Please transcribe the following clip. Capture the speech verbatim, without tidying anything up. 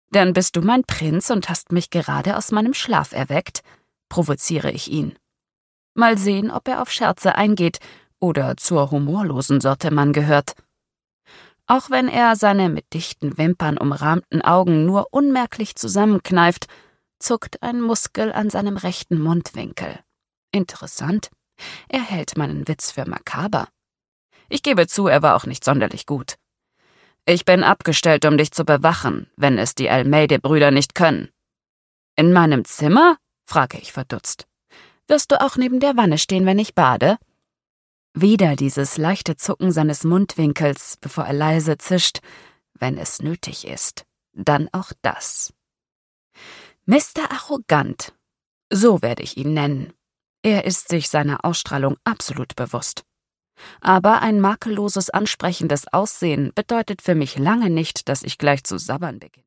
Dann bist du mein Prinz und hast mich gerade aus meinem Schlaf erweckt, provoziere ich ihn. Mal sehen, ob er auf Scherze eingeht oder zur humorlosen Sorte Mann gehört. Auch wenn er seine mit dichten Wimpern umrahmten Augen nur unmerklich zusammenkneift, zuckt ein Muskel an seinem rechten Mundwinkel. Interessant. Er hält meinen Witz für makaber. Ich gebe zu, er war auch nicht sonderlich gut. Ich bin abgestellt, um dich zu bewachen, wenn es die Almeida-Brüder nicht können. In meinem Zimmer? Frage ich verdutzt. Wirst du auch neben der Wanne stehen, wenn ich bade? Wieder dieses leichte Zucken seines Mundwinkels, bevor er leise zischt. Wenn es nötig ist, dann auch das. Mister Arrogant. So werde ich ihn nennen. Er ist sich seiner Ausstrahlung absolut bewusst. Aber ein makelloses, ansprechendes Aussehen bedeutet für mich lange nicht, dass ich gleich zu sabbern beginne.